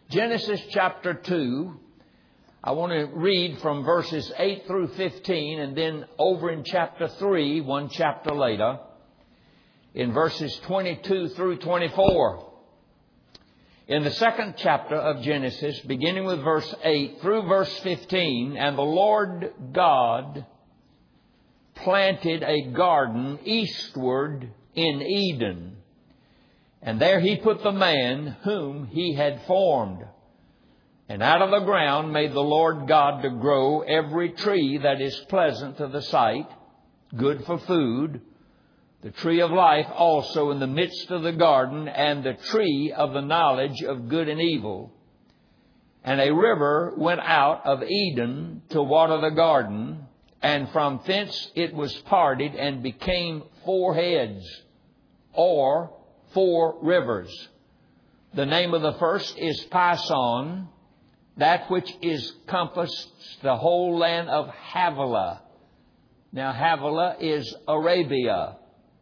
Genesis chapter 2, I want to read from verses 8 through 15 and then over in chapter 3, one chapter later, in verses 22 through 24. In the second chapter of Genesis, beginning with verse 8 through verse 15, and the Lord God planted a garden eastward in Eden. And there He put the man whom He had formed. And out of the ground made the Lord God to grow every tree that is pleasant to the sight, good for food, the tree of life also in the midst of the garden, and the tree of the knowledge of good and evil. And a river went out of Eden to water the garden, and from thence it was parted and became 4 heads, or 4 rivers. The name of the first is Pison, that which is compassed the whole land of Havilah. Now Havilah is Arabia.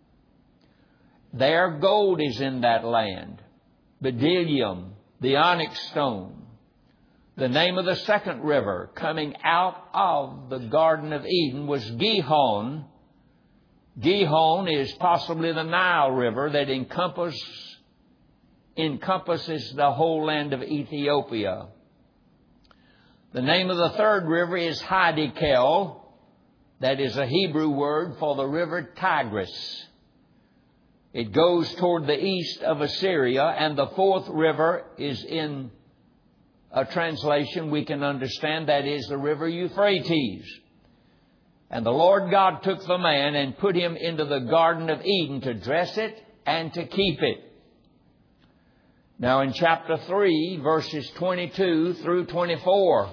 There gold is in that land, bdellium, the onyx stone. The name of the second river coming out of the Garden of Eden was Gihon. Gihon is possibly the Nile River that encompasses the whole land of Ethiopia. The name of the third river is Hiddekel. That is a Hebrew word for the river Tigris. It goes toward the east of Assyria. And the fourth river is in a translation we can understand. That is the river Euphrates. And the Lord God took the man and put him into the Garden of Eden to dress it and to keep it. Now in chapter 3, verses 22 through 24.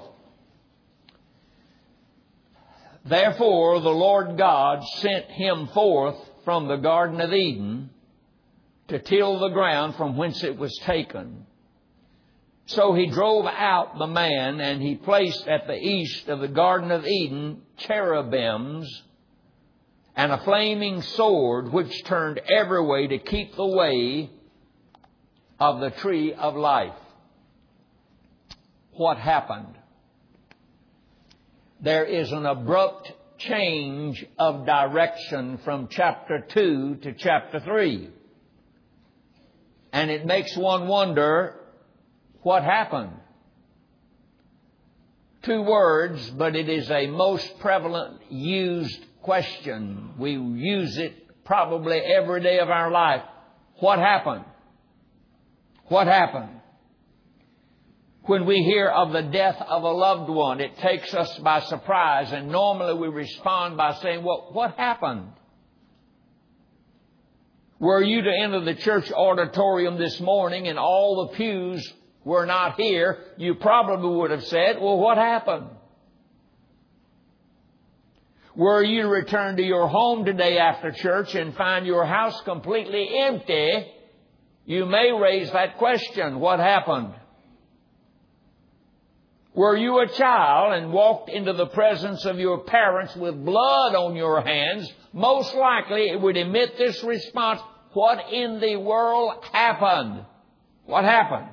Therefore the Lord God sent him forth from the Garden of Eden to till the ground from whence it was taken. So He drove out the man, and He placed at the east of the Garden of Eden cherubims and a flaming sword which turned every way to keep the way of the tree of life. What happened? There is an abrupt change of direction from chapter 2 to chapter 3. And it makes one wonder, what happened? 2 words, but it is a most prevalent used question. We use it probably every day of our life. What happened? What happened? When we hear of the death of a loved one, it takes us by surprise, and normally we respond by saying, well, what happened? Were you to enter the church auditorium this morning and all the pews were not here, you probably would have said, well, what happened? Were you to return to your home today after church and find your house completely empty, you may raise that question, what happened? Were you a child and walked into the presence of your parents with blood on your hands, most likely it would emit this response, what in the world happened? What happened?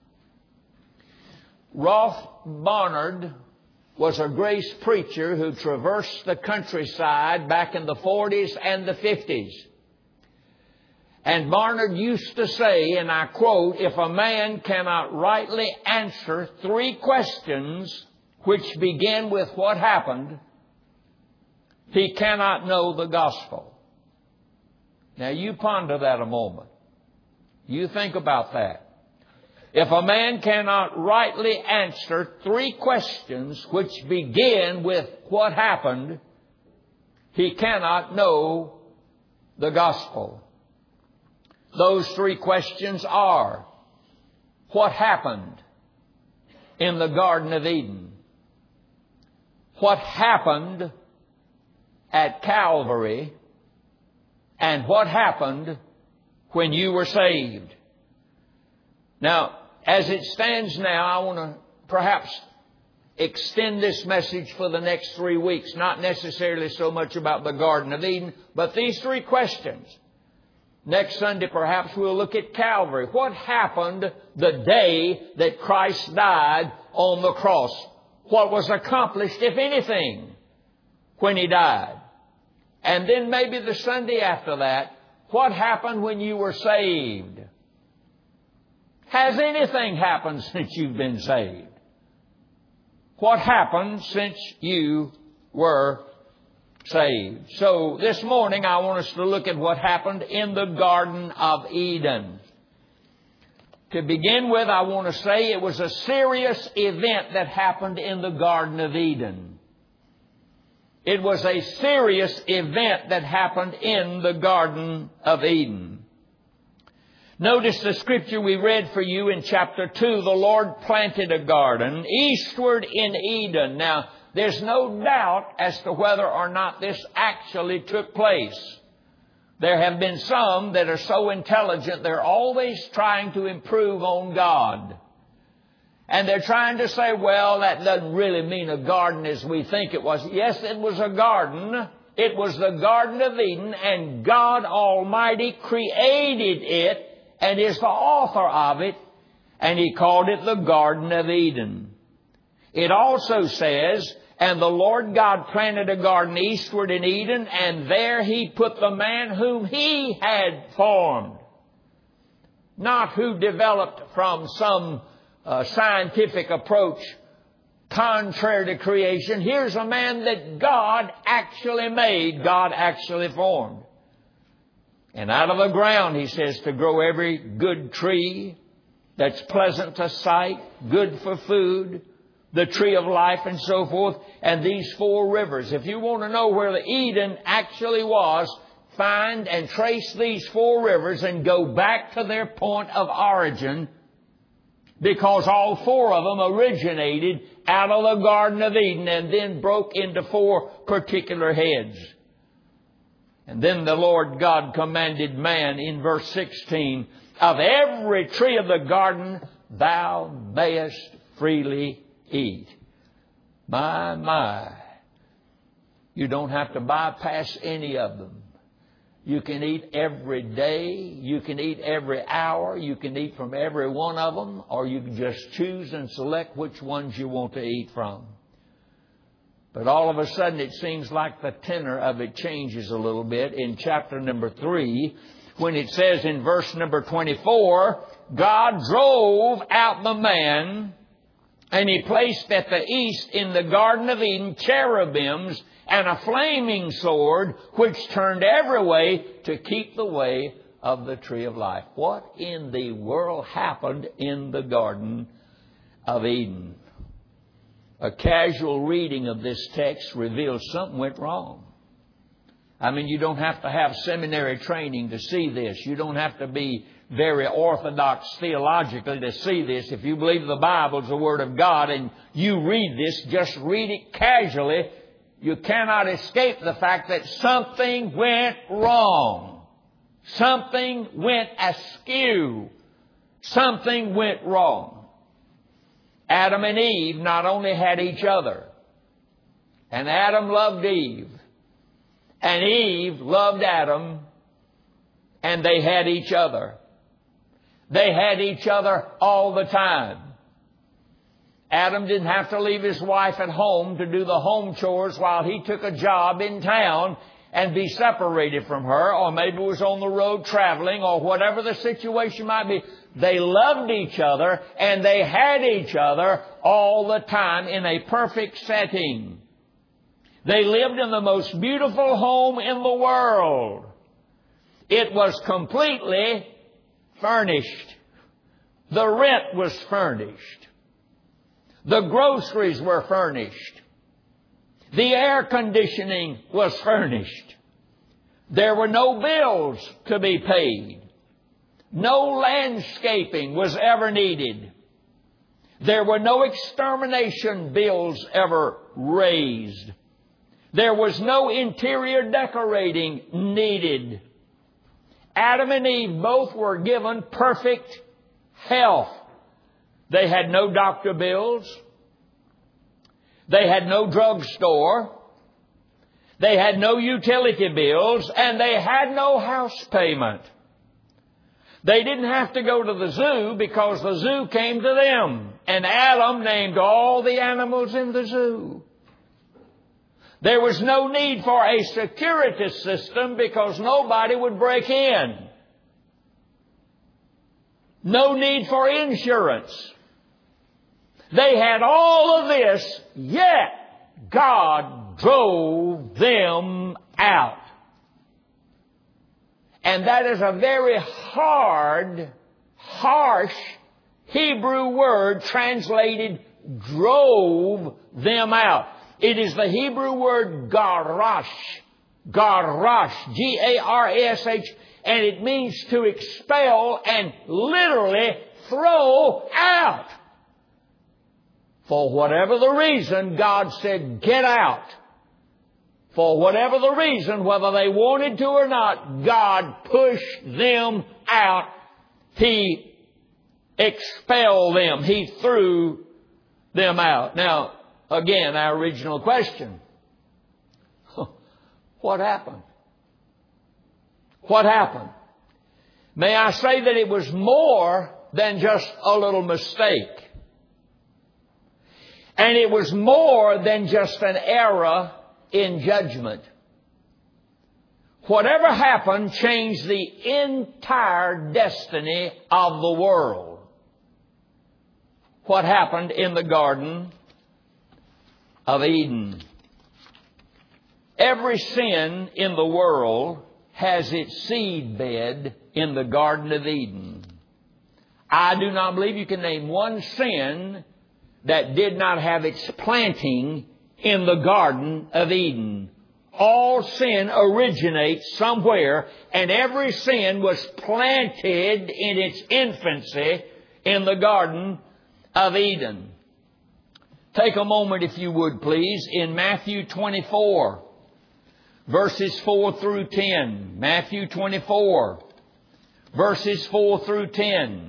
Rolf Barnard was a grace preacher who traversed the countryside back in the 40s and the 50s. And Barnard used to say, and I quote, if a man cannot rightly answer 3 questions which begin with what happened, he cannot know the gospel. Now you ponder that a moment. You think about that. If a man cannot rightly answer 3 questions which begin with what happened, he cannot know the gospel. Those 3 questions are, what happened in the Garden of Eden? What happened at Calvary? And what happened when you were saved? Now, as it stands now, I want to perhaps extend this message for the next 3 weeks. Not necessarily so much about the Garden of Eden, but these 3 questions. Next Sunday, perhaps we'll look at Calvary. What happened the day that Christ died on the cross? What was accomplished, if anything, when He died? And then maybe the Sunday after that, what happened when you were saved? Has anything happened since you've been saved? What happened since you were saved? So this morning I want us to look at what happened in the Garden of Eden. To begin with, I want to say it was a serious event that happened in the Garden of Eden. It was a serious event that happened in the Garden of Eden. Notice the scripture we read for you in chapter 2. The Lord planted a garden eastward in Eden. Now, there's no doubt as to whether or not this actually took place. There have been some that are so intelligent, they're always trying to improve on God. And they're trying to say, well, that doesn't really mean a garden as we think it was. Yes, it was a garden. It was the Garden of Eden, and God Almighty created it and is the author of it, and He called it the Garden of Eden. It also says, and the Lord God planted a garden eastward in Eden, and there He put the man whom He had formed. Not who developed from some scientific approach contrary to creation. Here's a man that God actually made, God actually formed. And out of the ground, He says, to grow every good tree that's pleasant to sight, good for food, the tree of life and so forth, and these 4 rivers. If you want to know where the Eden actually was, find and trace these 4 rivers and go back to their point of origin, because all 4 of them originated out of the Garden of Eden and then broke into 4 particular heads. And then the Lord God commanded man in verse 16, of every tree of the garden thou mayest freely eat. My. You don't have to bypass any of them. You can eat every day. You can eat every hour. You can eat from every one of them, or you can just choose and select which ones you want to eat from. But all of a sudden it seems like the tenor of it changes a little bit in chapter number 3, when it says in verse number 24, God drove out the man, and He placed at the east in the Garden of Eden cherubims and a flaming sword, which turned every way to keep the way of the tree of life. What in the world happened in the Garden of Eden? A casual reading of this text reveals something went wrong. I mean, you don't have to have seminary training to see this. You don't have to be very orthodox theologically to see this. If you believe the Bible is the Word of God and you read this, just read it casually, you cannot escape the fact that something went wrong. Something went askew. Something went wrong. Adam and Eve not only had each other, and Adam loved Eve, and Eve loved Adam, and they had each other. They had each other all the time. Adam didn't have to leave his wife at home to do the home chores while he took a job in town and be separated from her, or maybe was on the road traveling, or whatever the situation might be. They loved each other, and they had each other all the time in a perfect setting. They lived in the most beautiful home in the world. It was completely furnished. The rent was furnished. The groceries were furnished. The air conditioning was furnished. There were no bills to be paid. No landscaping was ever needed. There were no extermination bills ever raised. There was no interior decorating needed. Adam and Eve both were given perfect health. They had no doctor bills. They had no drugstore. They had no utility bills, and they had no house payment. They didn't have to go to the zoo because the zoo came to them. And Adam named all the animals in the zoo. There was no need for a security system because nobody would break in. No need for insurance. They had all of this, yet God drove them out. And that is a very hard, harsh Hebrew word translated drove them out. It is the Hebrew word garash. Garash. G-A-R-A-S-H. And it means to expel and literally throw out. For whatever the reason, God said, get out. For whatever the reason, whether they wanted to or not, God pushed them out. He expelled them. He threw them out. Now, again, our original question. What happened? What happened? May I say that it was more than just a little mistake. And it was more than just an error in judgment. Whatever happened changed the entire destiny of the world. What happened in the Garden of Eden? Every sin in the world has its seedbed in the Garden of Eden. I do not believe you can name one sin that did not have its planting in the Garden of Eden. All sin originates somewhere, and every sin was planted in its infancy in the Garden of Eden. Take a moment, if you would, please, in Matthew 24, verses 4 through 10. Matthew 24, verses 4 through 10.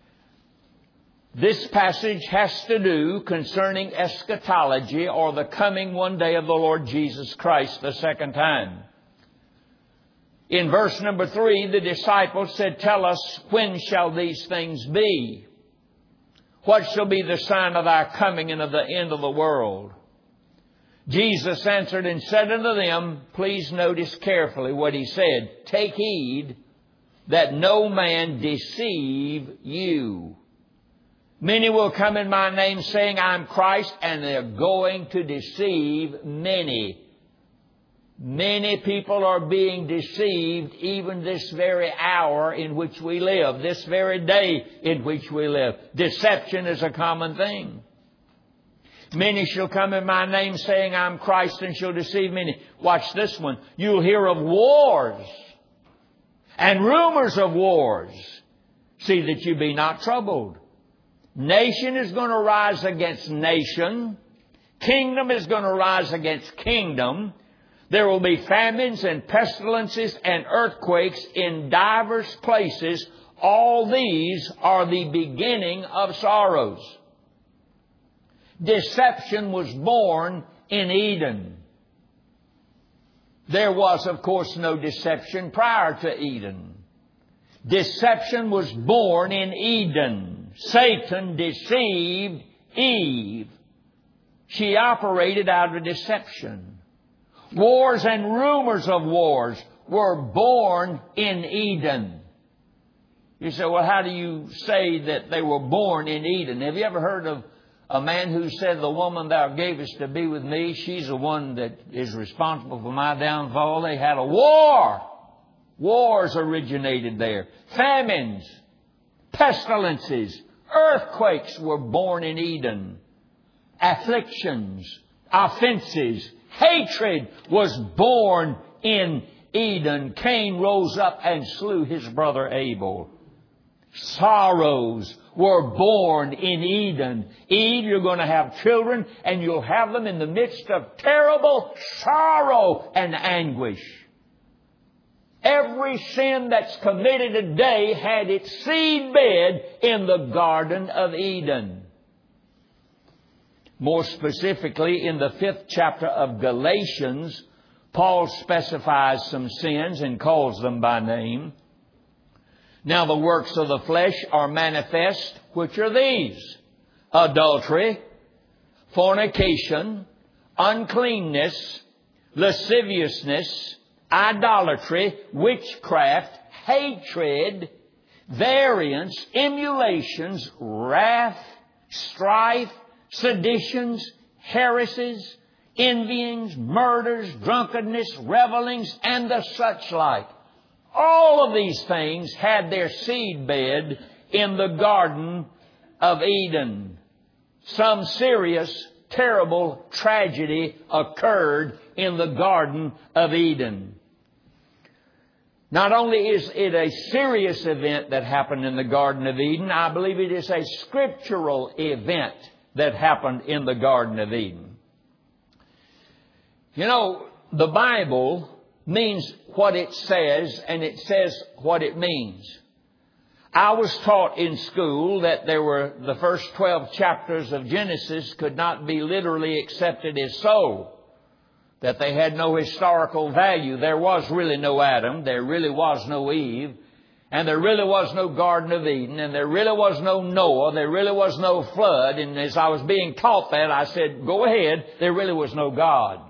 This passage has to do concerning eschatology, or the coming one day of the Lord Jesus Christ the second time. In verse number 3, the disciples said, tell us, when shall these things be? What shall be the sign of thy coming and of the end of the world? Jesus answered and said unto them, please notice carefully what he said, take heed that no man deceive you. Many will come in my name saying, I am Christ, and they're going to deceive many. Many people are being deceived even this very hour in which we live, this very day in which we live. Deception is a common thing. Many shall come in my name saying, I am Christ, and shall deceive many. Watch this one. You'll hear of wars and rumors of wars. See that you be not troubled. Nation is going to rise against nation. Kingdom is going to rise against kingdom. There will be famines and pestilences and earthquakes in divers places. All these are the beginning of sorrows. Deception was born in Eden. There was, of course, no deception prior to Eden. Deception was born in Eden. Satan deceived Eve. She operated out of deception. Wars and rumors of wars were born in Eden. You say, well, how do you say that they were born in Eden? Have you ever heard of a man who said, the woman thou gavest to be with me, she's the one that is responsible for my downfall? They had a war. Wars originated there. Famines, pestilences, earthquakes were born in Eden. Afflictions, offenses, hatred was born in Eden. Cain rose up and slew his brother Abel. Sorrows were born in Eden. Eve, you're going to have children, and you'll have them in the midst of terrible sorrow and anguish. Every sin that's committed today had its seedbed in the Garden of Eden. More specifically, in the 5th chapter of Galatians, Paul specifies some sins and calls them by name. Now the works of the flesh are manifest, which are these: adultery, fornication, uncleanness, lasciviousness, idolatry, witchcraft, hatred, variance, emulations, wrath, strife, seditions, heresies, envyings, murders, drunkenness, revelings, and the such like. All of these things had their seedbed in the Garden of Eden. Some serious, terrible tragedy occurred in the Garden of Eden. Not only is it a serious event that happened in the Garden of Eden, I believe it is a scriptural event that happened in the Garden of Eden. You know, the Bible means what it says, and it says what it means. I was taught in school that the first 12 chapters of Genesis could not be literally accepted as so, that they had no historical value. There was really no Adam, there really was no Eve, and there really was no Garden of Eden, and there really was no Noah, there really was no flood. And as I was being taught that, I said, go ahead, there really was no God.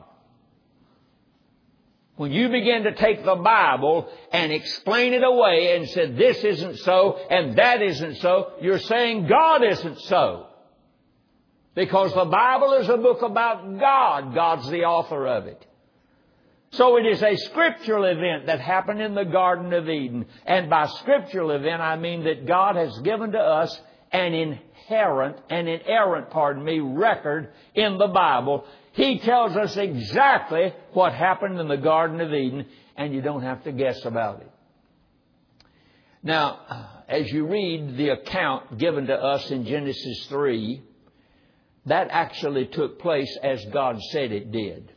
When you begin to take the Bible and explain it away and say this isn't so and that isn't so, you're saying God isn't so. Because the Bible is a book about God. God's the author of it. So it is a scriptural event that happened in the Garden of Eden. And by scriptural event, I mean that God has given to us an inerrant record in the Bible. He tells us exactly what happened in the Garden of Eden, and you don't have to guess about it. Now, as you read the account given to us in Genesis 3, that actually took place as God said it did.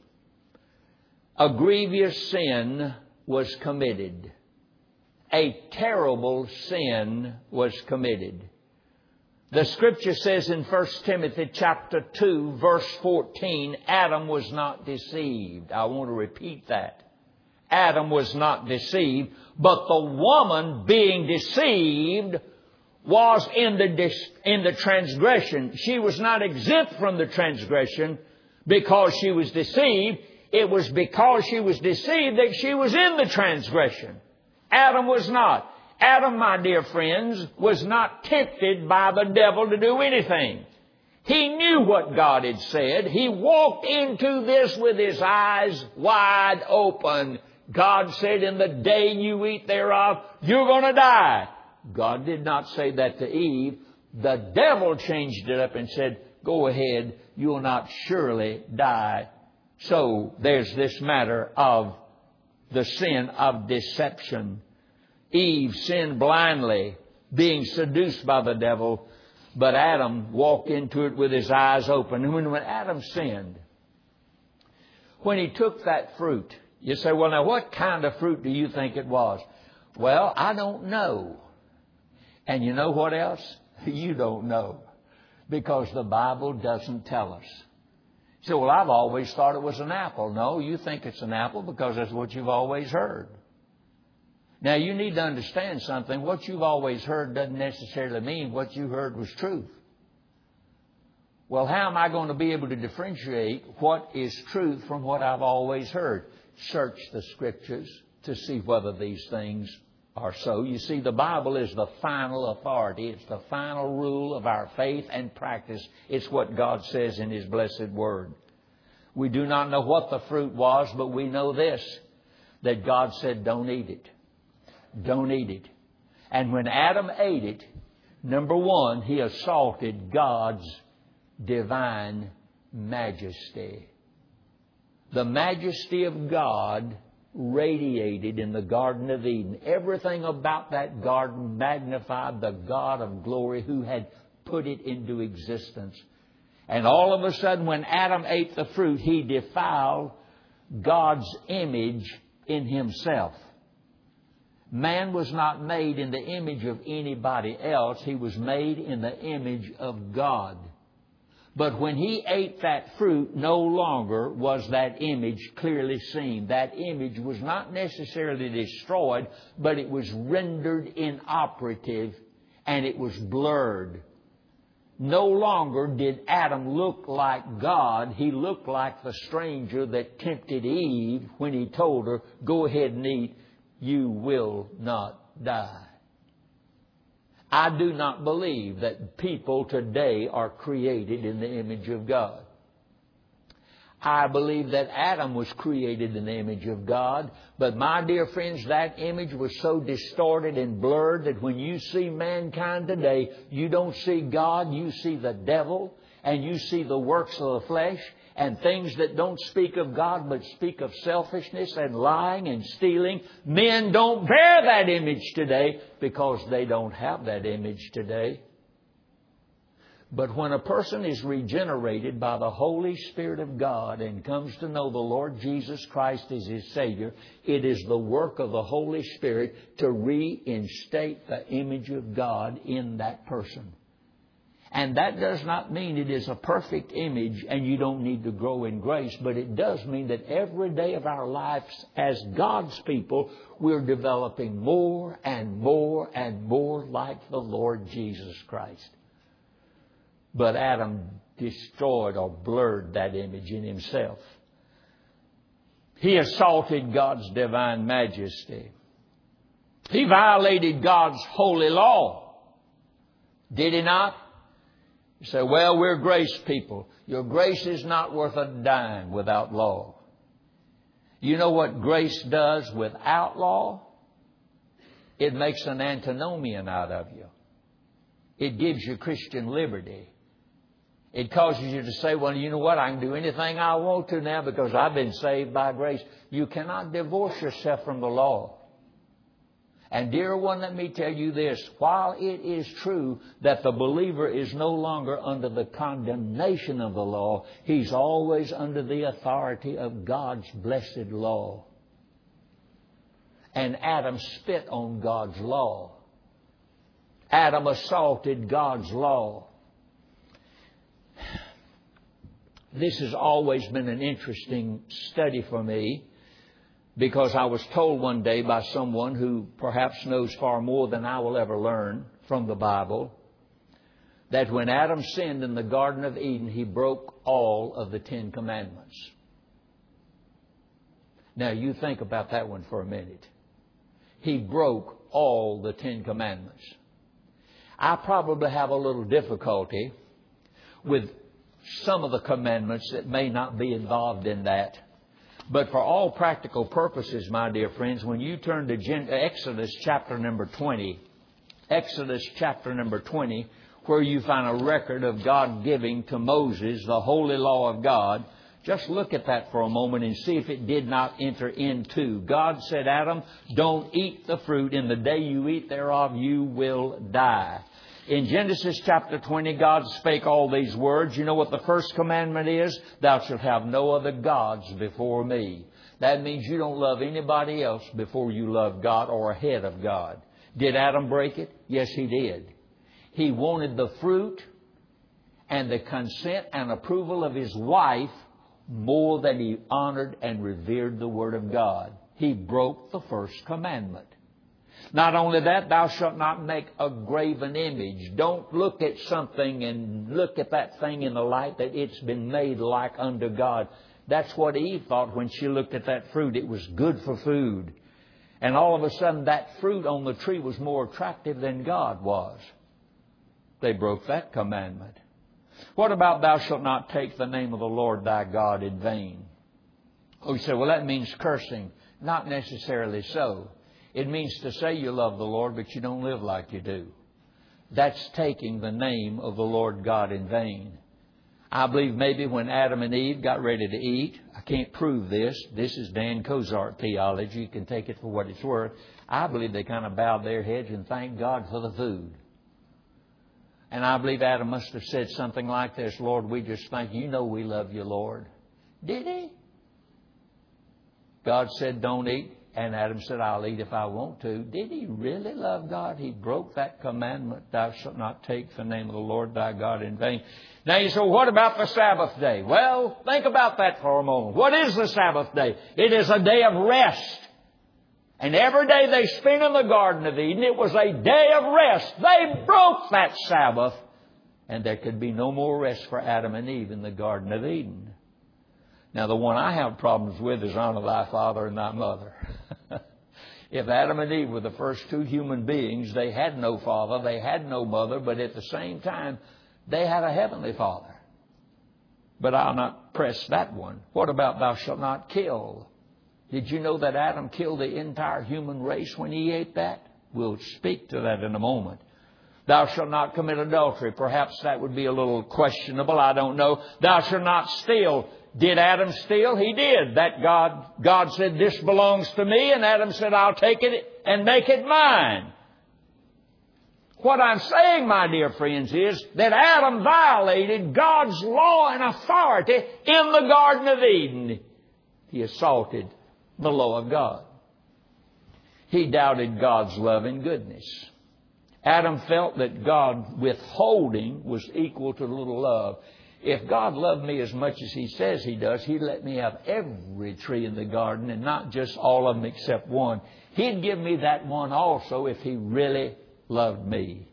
A grievous sin was committed. A terrible sin was committed. The Scripture says in 1 Timothy chapter 2, verse 14, Adam was not deceived. I want to repeat that. Adam was not deceived, but the woman being deceived was in the transgression. She was not exempt from the transgression because she was deceived. It was because she was deceived that she was in the transgression. Adam was not. Adam, my dear friends, was not tempted by the devil to do anything. He knew what God had said. He walked into this with his eyes wide open. God said, in the day you eat thereof, you're going to die. God did not say that to Eve. The devil changed it up and said, go ahead, you will not surely die. So there's this matter of the sin of deception. Eve sinned blindly, being seduced by the devil, but Adam walked into it with his eyes open. And when Adam sinned, when he took that fruit, you say, well, now what kind of fruit do you think it was? Well, I don't know. And you know what else? You don't know. Because the Bible doesn't tell us. You say, well, I've always thought it was an apple. No, you think it's an apple because that's what you've always heard. Now, you need to understand something. What you've always heard doesn't necessarily mean what you heard was truth. Well, how am I going to be able to differentiate what is truth from what I've always heard? Search the Scriptures to see whether these things are so. You see, the Bible is the final authority. It's the final rule of our faith and practice. It's what God says in His blessed Word. We do not know what the fruit was, but we know this, that God said, don't eat it. Don't eat it. And when Adam ate it, number one, he assaulted God's divine majesty. The majesty of God radiated in the Garden of Eden. Everything about that garden magnified the God of glory who had put it into existence. And all of a sudden, when Adam ate the fruit, he defiled God's image in himself. Man was not made in the image of anybody else. He was made in the image of God. But when he ate that fruit, no longer was that image clearly seen. That image was not necessarily destroyed, but it was rendered inoperative and it was blurred. No longer did Adam look like God. He looked like the stranger that tempted Eve when he told her, "Go ahead and eat. You will not die." I do not believe that people today are created in the image of God. I believe that Adam was created in the image of God. But my dear friends, that image was so distorted and blurred that when you see mankind today, you don't see God, you see the devil, and you see the works of the flesh, and things that don't speak of God but speak of selfishness and lying and stealing. Men don't bear that image today because they don't have that image today. But when a person is regenerated by the Holy Spirit of God and comes to know the Lord Jesus Christ as his Savior, it is the work of the Holy Spirit to reinstate the image of God in that person. And that does not mean it is a perfect image and you don't need to grow in grace, but it does mean that every day of our lives as God's people, we're developing more and more and more like the Lord Jesus Christ. But Adam destroyed or blurred that image in himself. He assaulted God's divine majesty. He violated God's holy law. Did he not? You say, "Well, we're grace people." Your grace is not worth a dime without law. You know what grace does without law? It makes an antinomian out of you. It gives you Christian liberty. It causes you to say, "Well, you know what? I can do anything I want to now because I've been saved by grace." You cannot divorce yourself from the law. And dear one, let me tell you this. While it is true that the believer is no longer under the condemnation of the law, he's always under the authority of God's blessed law. And Adam spit on God's law. Adam assaulted God's law. This has always been an interesting study for me, because I was told one day by someone who perhaps knows far more than I will ever learn from the Bible, that when Adam sinned in the Garden of Eden, he broke all of the 10 Commandments. Now you think about that one for a minute. He broke all the 10 Commandments. I probably have a little difficulty with some of the commandments that may not be involved in that. But for all practical purposes, my dear friends, when you turn to Exodus chapter number 20, Exodus chapter number 20, where you find a record of God giving to Moses the holy law of God, just look at that for a moment and see if it did not enter into. God said, "Adam, don't eat the fruit. In the day you eat thereof, you will die." In Genesis chapter 20, God spake all these words. You know what the first commandment is? "Thou shalt have no other gods before me." That means you don't love anybody else before you love God or ahead of God. Did Adam break it? Yes, he did. He wanted the fruit and the consent and approval of his wife more than he honored and revered the Word of God. He broke the first commandment. Not only that, "Thou shalt not make a graven image." Don't look at something and look at that thing in the light that it's been made like unto God. That's what Eve thought when she looked at that fruit. It was good for food. And all of a sudden that fruit on the tree was more attractive than God was. They broke that commandment. What about "Thou shalt not take the name of the Lord thy God in vain"? Oh, you say, "Well, that means cursing." Not necessarily so. It means to say you love the Lord, but you don't live like you do. That's taking the name of the Lord God in vain. I believe maybe when Adam and Eve got ready to eat, I can't prove this. This is Dan Cozart theology. You can take it for what it's worth. I believe they kind of bowed their heads and thanked God for the food. And I believe Adam must have said something like this: "Lord, we just thank you. You know we love you, Lord." Did he? God said, "Don't eat." And Adam said, I'll eat if I want to. Did he really love God? He broke that commandment, thou shalt not take the name of the Lord thy God in vain. Now you say, what about the Sabbath day? Well, think about that for a moment. What is the Sabbath day? It is a day of rest. And every day they spent in the Garden of Eden, it was a day of rest. They broke that Sabbath. And there could be no more rest for Adam and Eve in the Garden of Eden. Now, the one I have problems with is honor thy father and thy mother. If Adam and Eve were the first two human beings, they had no father, they had no mother, but at the same time, they had a heavenly Father. But I'll not press that one. What about thou shalt not kill? Did you know that Adam killed the entire human race when he ate that? We'll speak to that in a moment. Thou shalt not commit adultery. Perhaps that would be a little questionable. I don't know. Thou shalt not steal. Did Adam steal? He did. That God said, this belongs to me. And Adam said, I'll take it and make it mine. What I'm saying, my dear friends, is that Adam violated God's law and authority in the Garden of Eden. He assaulted the law of God. He doubted God's love and goodness. Adam felt that God withholding was equal to little love. If God loved me as much as He says He does, He'd let me have every tree in the garden and not just all of them except one. He'd give me that one also if He really loved me.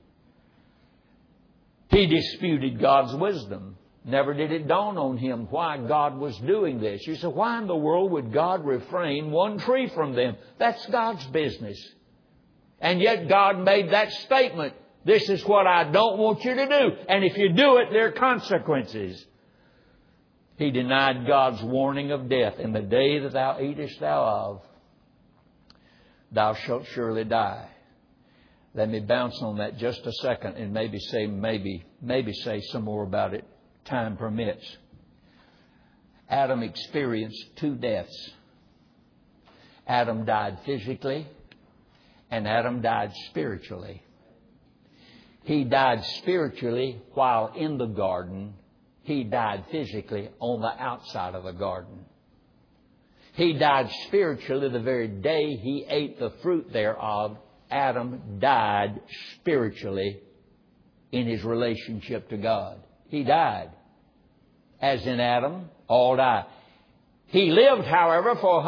He disputed God's wisdom. Never did it dawn on him why God was doing this. You say, why in the world would God refrain one tree from them? That's God's business. And yet God made that statement. This is what I don't want you to do. And if you do it, there are consequences. He denied God's warning of death. In the day that thou eatest of, thou shalt surely die. Let me bounce on that just a second and maybe say some more about it. Time permits. Adam experienced two deaths. Adam died physically and Adam died spiritually. He died spiritually while in the garden. He died physically on the outside of the garden. He died spiritually the very day he ate the fruit thereof. Adam died spiritually in his relationship to God. He died. As in Adam, all die. He lived, however, for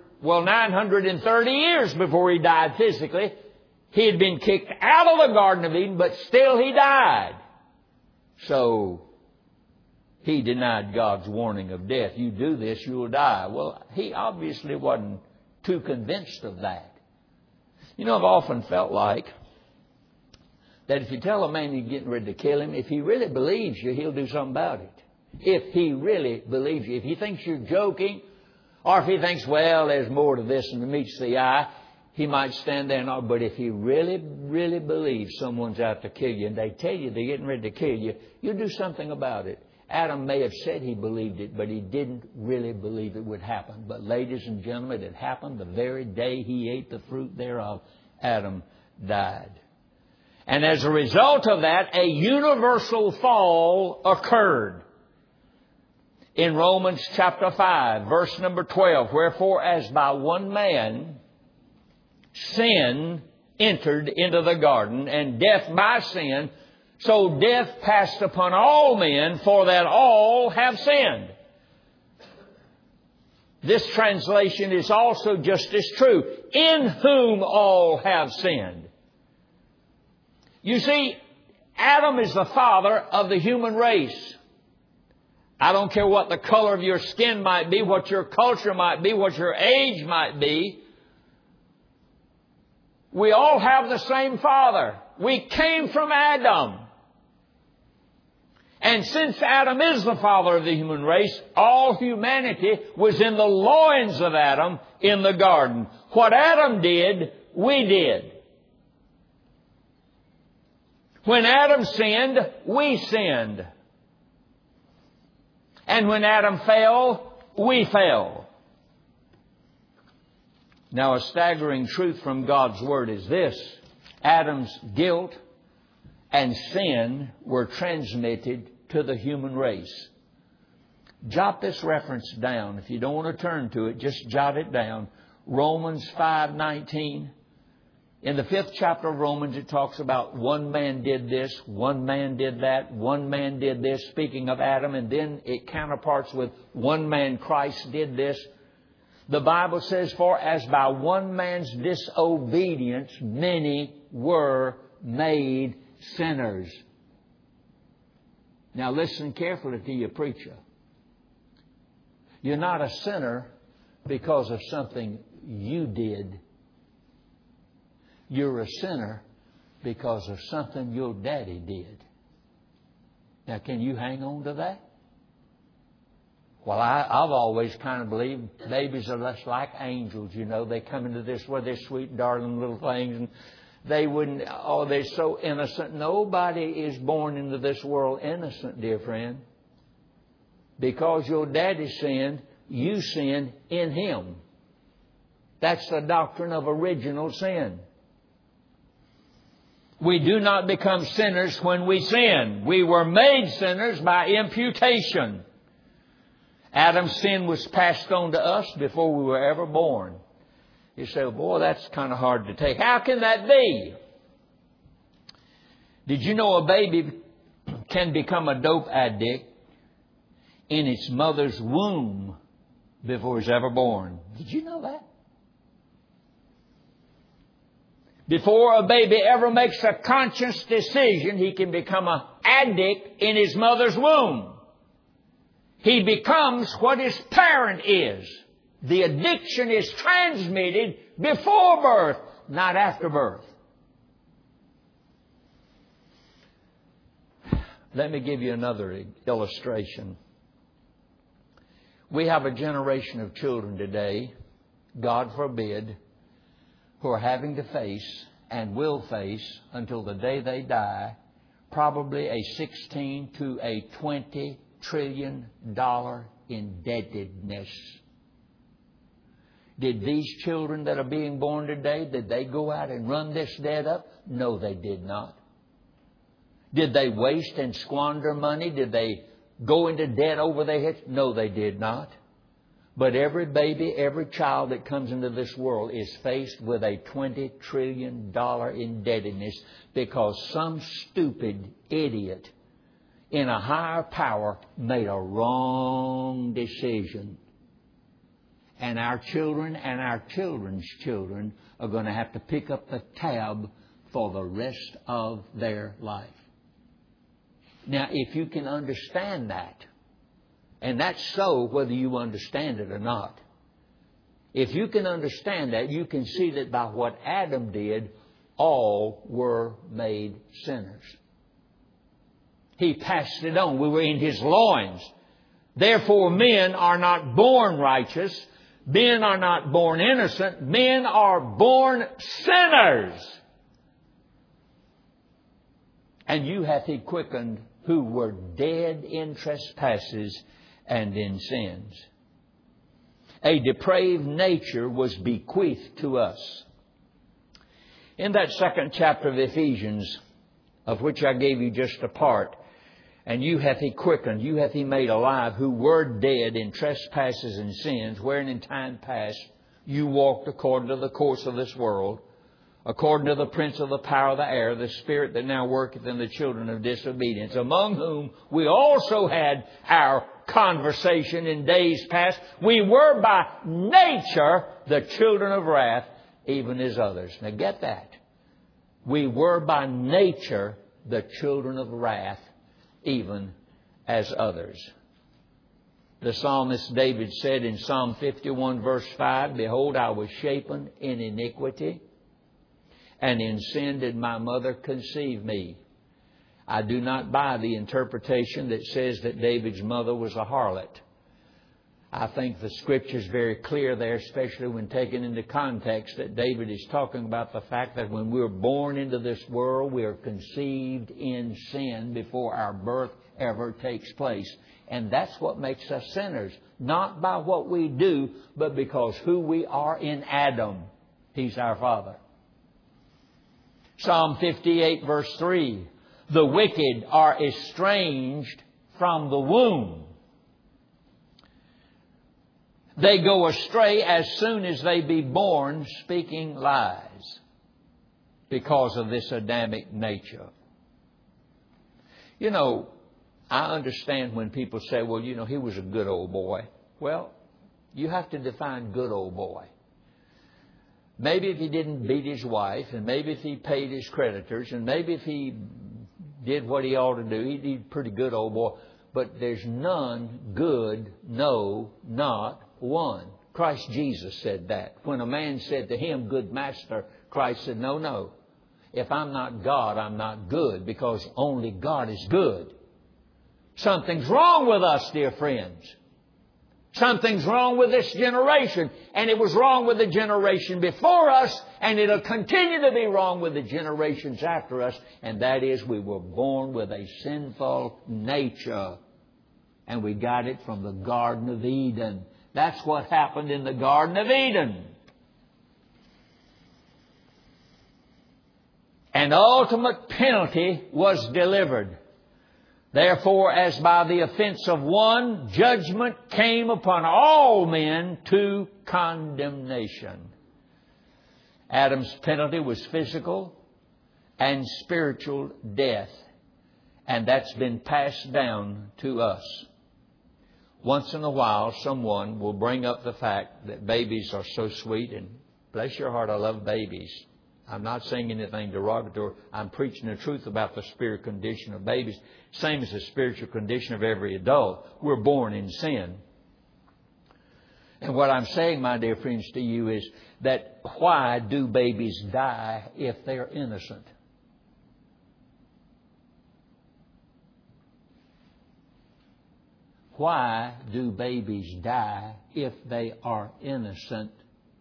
930 years before he died physically. He had been kicked out of the Garden of Eden, but still he died. So, he denied God's warning of death. You do this, you'll die. Well, he obviously wasn't too convinced of that. You know, I've often felt like that if you tell a man you're getting ready to kill him, if he really believes you, he'll do something about it. If he really believes you. If he thinks you're joking, or if he thinks, well, there's more to this than meets the eye, he might stand there and all. But if he really, really believes someone's out to kill you, and they tell you they're getting ready to kill you, you'll do something about it. Adam may have said he believed it, but he didn't really believe it would happen. But ladies and gentlemen, it happened the very day he ate the fruit thereof. Adam died. And as a result of that, a universal fall occurred. In Romans chapter 5, verse number 12, wherefore as by one man sin entered into the garden, and death by sin, so death passed upon all men, for that all have sinned. This translation is also just as true. In whom all have sinned. You see, Adam is the father of the human race. I don't care what the color of your skin might be, what your culture might be, what your age might be. We all have the same father. We came from Adam. And since Adam is the father of the human race, all humanity was in the loins of Adam in the garden. What Adam did, we did. When Adam sinned, we sinned. And when Adam fell, we fell. Now, a staggering truth from God's Word is this. Adam's guilt and sin were transmitted to the human race. Jot this reference down. If you don't want to turn to it, just jot it down. Romans 5:19. In the 5th chapter of Romans, it talks about one man did this, one man did that, one man did this, speaking of Adam, and then it counterparts with one man, Christ, did this. The Bible says, for as by one man's disobedience, many were made sinners. Now listen carefully to your preacher. You're not a sinner because of something you did. You're a sinner because of something your daddy did. Now, can you hang on to that? Well, I've always kind of believed babies are less like angels, you know. They come into this world, they're sweet, darling little things, and they wouldn't, oh, they're so innocent. Nobody is born into this world innocent, dear friend. Because your daddy sinned, you sinned in him. That's the doctrine of original sin. We do not become sinners when we sin. We were made sinners by imputation. Adam's sin was passed on to us before we were ever born. You say, boy, that's kind of hard to take. How can that be? Did you know a baby can become a dope addict in its mother's womb before it's ever born? Did you know that? Before a baby ever makes a conscious decision, he can become an addict in his mother's womb. He becomes what his parent is. The addiction is transmitted before birth, not after birth. Let me give you another illustration. We have a generation of children today, God forbid, who are having to face and will face until the day they die probably a $16 to a $20 trillion indebtedness. Did these children that are being born today, did they go out and run this debt up? No, they did not. Did they waste and squander money? Did they go into debt over their heads? No, they did not. But every baby, every child that comes into this world is faced with a $20 trillion indebtedness because some stupid idiot in a higher power made a wrong decision. And our children and our children's children are going to have to pick up the tab for the rest of their life. Now, if you can understand that, and that's so whether you understand it or not. If you can understand that, you can see that by what Adam did, all were made sinners. He passed it on. We were in his loins. Therefore, men are not born righteous. Men are not born innocent. Men are born sinners. And you hath he quickened who were dead in trespasses and in sins. A depraved nature was bequeathed to us. In that 2nd chapter of Ephesians, of which I gave you just a part, and you hath he quickened, you hath he made alive, who were dead in trespasses and sins, wherein in time past you walked according to the course of this world, according to the prince of the power of the air, the spirit that now worketh in the children of disobedience, among whom we also had our conversation in days past. We were by nature the children of wrath, even as others. Now get that. We were by nature the children of wrath, even as others. The psalmist David said in Psalm 51 verse 5, Behold, I was shapen in iniquity, and in sin did my mother conceive me. I do not buy the interpretation that says that David's mother was a harlot. I think the Scripture is very clear there, especially when taken into context, that David is talking about the fact that when we're born into this world, we are conceived in sin before our birth ever takes place. And that's what makes us sinners. Not by what we do, but because who we are in Adam. He's our Father. Psalm 58 verse 3. The wicked are estranged from the womb. They go astray as soon as they be born, speaking lies because of this Adamic nature. You know, I understand when people say, well, you know, he was a good old boy. Well, you have to define good old boy. Maybe if he didn't beat his wife, and maybe if he paid his creditors, and maybe if he did what he ought to do, he'd be a pretty good old boy. But there's none good, no, not one. Christ Jesus said that. When a man said to him, good master, Christ said, no, no. If I'm not God, I'm not good, because only God is good. Something's wrong with us, dear friends. Something's wrong with this generation, and it was wrong with the generation before us, and it'll continue to be wrong with the generations after us, and that is we were born with a sinful nature, and we got it from the Garden of Eden. That's what happened in the Garden of Eden. An ultimate penalty was delivered. Therefore, as by the offense of one, judgment came upon all men to condemnation. Adam's penalty was physical and spiritual death, and that's been passed down to us. Once in a while, someone will bring up the fact that babies are so sweet, and bless your heart, I love babies. I'm not saying anything derogatory. I'm preaching the truth about the spiritual condition of babies. Same as the spiritual condition of every adult. We're born in sin. And what I'm saying, my dear friends, to you is that why do babies die if they're innocent? Why do babies die if they are innocent?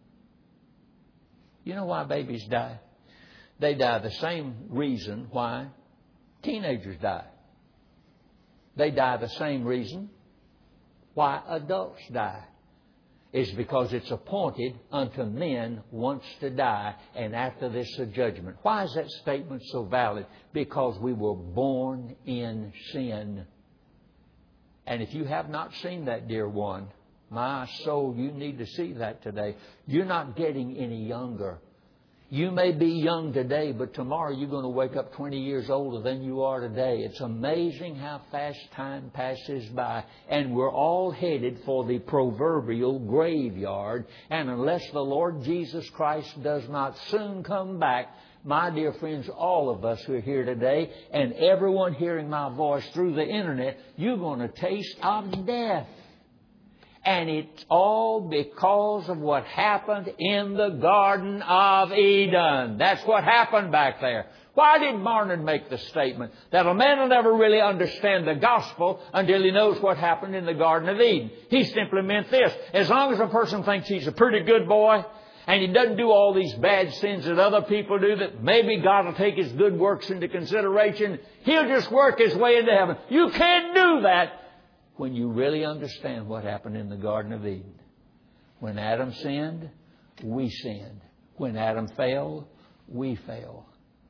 You know why babies die? They die the same reason why teenagers die. They die the same reason why adults die. It's because it's appointed unto men once to die, and after this a judgment. Why is that statement so valid? Because we were born in sin. And if you have not seen that, dear one, my soul, you need to see that today. You're not getting any younger. You may be young today, but tomorrow you're going to wake up 20 years older than you are today. It's amazing how fast time passes by. And we're all headed for the proverbial graveyard. And unless the Lord Jesus Christ does not soon come back, my dear friends, all of us who are here today, and everyone hearing my voice through the internet, you're going to taste of death. And it's all because of what happened in the Garden of Eden. That's what happened back there. Why did Barnard make the statement that a man will never really understand the gospel until he knows what happened in the Garden of Eden? He simply meant this. As long as a person thinks he's a pretty good boy, and he doesn't do all these bad sins that other people do, that maybe God will take his good works into consideration, he'll just work his way into heaven. You can't do that when you really understand what happened in the Garden of Eden. When Adam sinned, we sinned. When Adam fell, we fell.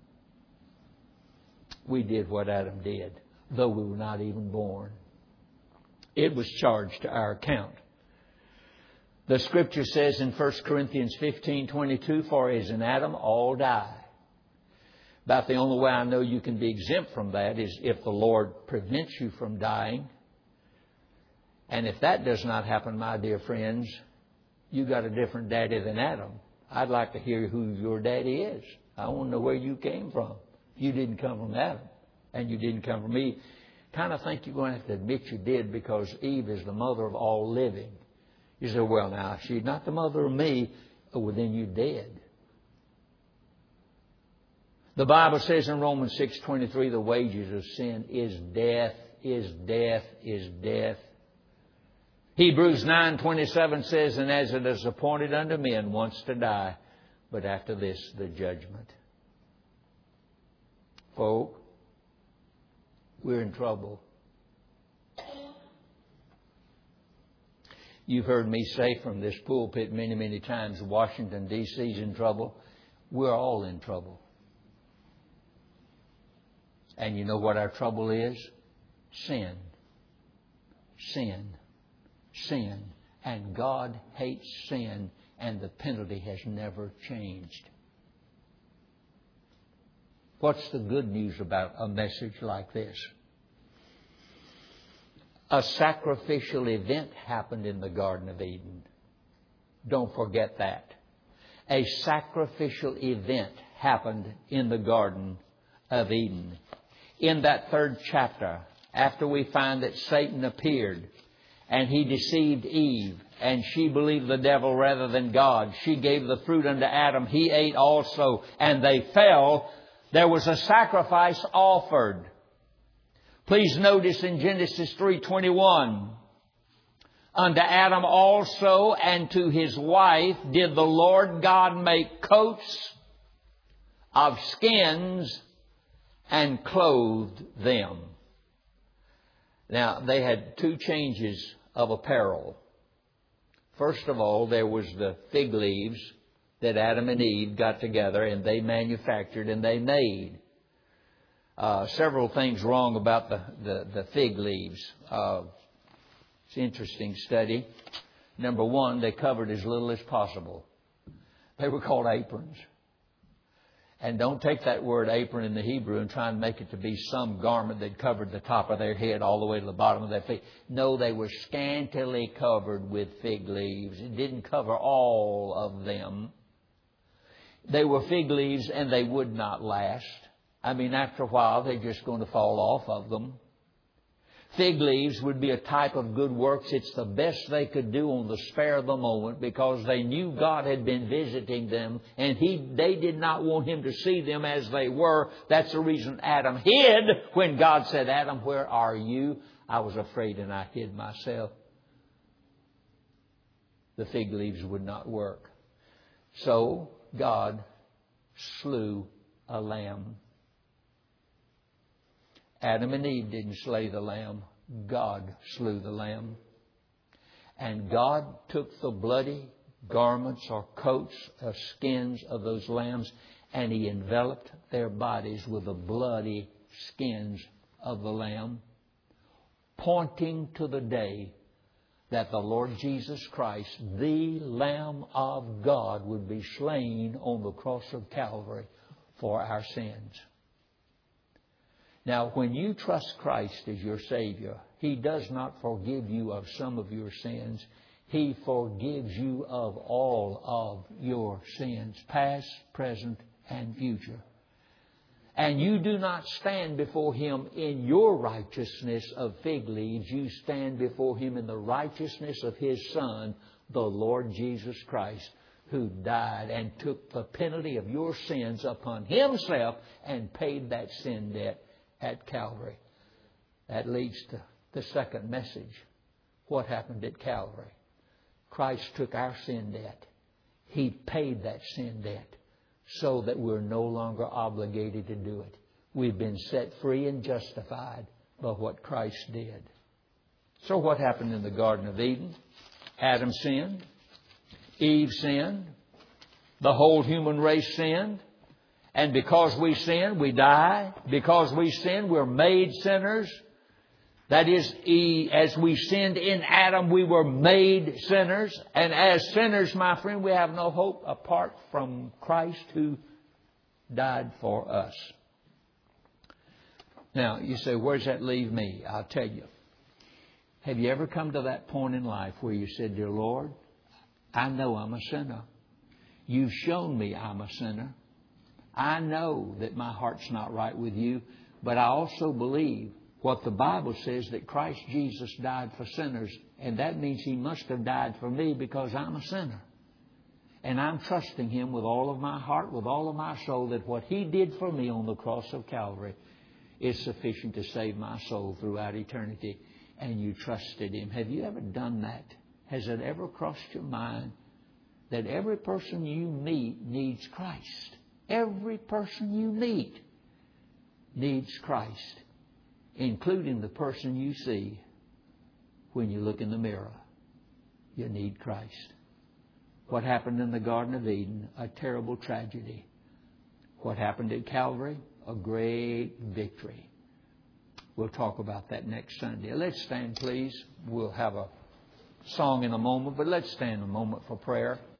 We did what Adam did, though we were not even born. It was charged to our account. The Scripture says in 1 Corinthians 15:22, for as in Adam all die. About the only way I know you can be exempt from that is if the Lord prevents you from dying. And if that does not happen, my dear friends, you got a different daddy than Adam. I'd like to hear who your daddy is. I want to know where you came from. You didn't come from Adam, and you didn't come from Eve. Kind of think you're going to have to admit you did, because Eve is the mother of all living. You say, well, now, if she's not the mother of me, well, then you're dead. The Bible says in Romans 6:23, the wages of sin is death, is death, is death. Hebrews 9:27 says, and as it is appointed unto men once to die, but after this the judgment. Folk, we're in trouble. You've heard me say from this pulpit many, many times, Washington, D.C. is in trouble. We're all in trouble. And you know what our trouble is? Sin. Sin. Sin. And God hates sin, and the penalty has never changed. What's the good news about a message like this? A sacrificial event happened in the Garden of Eden. Don't forget that. A sacrificial event happened in the Garden of Eden. In that 3rd chapter, after we find that Satan appeared and he deceived Eve, and she believed the devil rather than God, she gave the fruit unto Adam, he ate also, and they fell. There was a sacrifice offered. Please notice in Genesis 3:21, unto Adam also and to his wife did the Lord God make coats of skins and clothed them. Now, they had 2 changes of apparel. First of all, there was the fig leaves that Adam and Eve got together and they manufactured and they made. Several things wrong about the fig leaves. It's an interesting study. Number one, they covered as little as possible. They were called aprons. And don't take that word apron in the Hebrew and try and make it to be some garment that covered the top of their head all the way to the bottom of their feet. No, they were scantily covered with fig leaves. It didn't cover all of them. They were fig leaves and they would not last. I mean, after a while, they're just going to fall off of them. Fig leaves would be a type of good works. It's the best they could do on the spare of the moment because they knew God had been visiting them and they did not want Him to see them as they were. That's the reason Adam hid when God said, Adam, where are you? I was afraid and I hid myself. The fig leaves would not work. So God slew a lamb. Adam and Eve didn't slay the lamb. God slew the lamb. And God took the bloody garments or coats or skins of those lambs and He enveloped their bodies with the bloody skins of the lamb, pointing to the day that the Lord Jesus Christ, the Lamb of God, would be slain on the cross of Calvary for our sins. Now, when you trust Christ as your Savior, He does not forgive you of some of your sins. He forgives you of all of your sins, past, present, and future. And you do not stand before Him in your righteousness of fig leaves. You stand before Him in the righteousness of His Son, the Lord Jesus Christ, who died and took the penalty of your sins upon Himself and paid that sin debt at Calvary. That leads to the second message. What happened at Calvary? Christ took our sin debt. He paid that sin debt so that we're no longer obligated to do it. We've been set free and justified by what Christ did. So what happened in the Garden of Eden? Adam sinned. Eve sinned. The whole human race sinned. And because we sin, we die. Because we sin, we're made sinners. That is, as we sinned in Adam, we were made sinners. And as sinners, my friend, we have no hope apart from Christ who died for us. Now, you say, where does that leave me? I'll tell you. Have you ever come to that point in life where you said, Dear Lord, I know I'm a sinner. You've shown me I'm a sinner. I know that my heart's not right with you, but I also believe what the Bible says, that Christ Jesus died for sinners, and that means He must have died for me because I'm a sinner. And I'm trusting Him with all of my heart, with all of my soul, that what He did for me on the cross of Calvary is sufficient to save my soul throughout eternity. And you trusted Him. Have you ever done that? Has it ever crossed your mind that every person you meet needs Christ? Every person you meet needs Christ, including the person you see when you look in the mirror. You need Christ. What happened in the Garden of Eden? A terrible tragedy. What happened at Calvary? A great victory. We'll talk about that next Sunday. Let's stand, please. We'll have a song in a moment, but let's stand a moment for prayer.